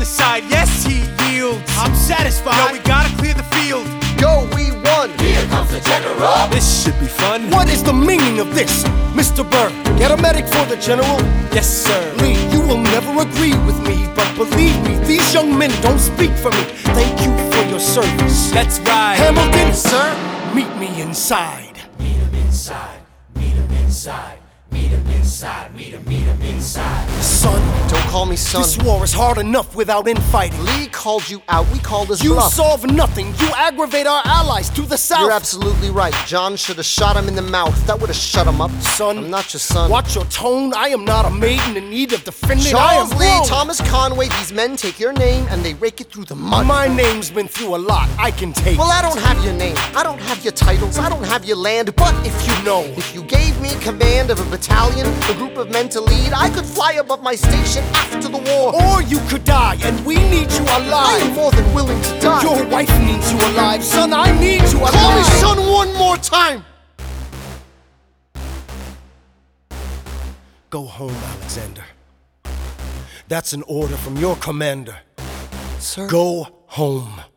the side, yes, he yields. I'm satisfied. No, we gotta clear the field. Yo, we won. Here comes the general. This should be fun. What is the meaning of this, Mr. Burr? Get a medic for the general. Yes, sir. Lee, you will never agree with me, but believe me, these young men don't speak for me. Thank you for your service. That's right. Hamilton, sir, meet me inside. Meet him inside. Meet him inside. Meet him inside. Meet him inside. Son, Don't call me son. this war is hard enough without infighting. Lee called you out. We called his You bluff. solve nothing. You aggravate our allies to the south. You're absolutely right. John should have shot him in the mouth. That would have shut him up. Son, I'm not your son. Watch your tone. I am not a maiden in need of defending. I am Charles Lee, wrong. Thomas Conway, these men take your name and they rake it through the mud. My name's been through a lot. I can take. Well, I don't have your name. I don't have your titles. I don't have your land. But if you know, if you gave me command of a battalion, a group of men to lead, I could fly above my station after the war. or you could die, and we need you I am alive. more than willing to die. Your wife needs you alive, son. I need you alive. Call me son one more time. Go home, Alexander. That's an order from your commander. Sir. Go home.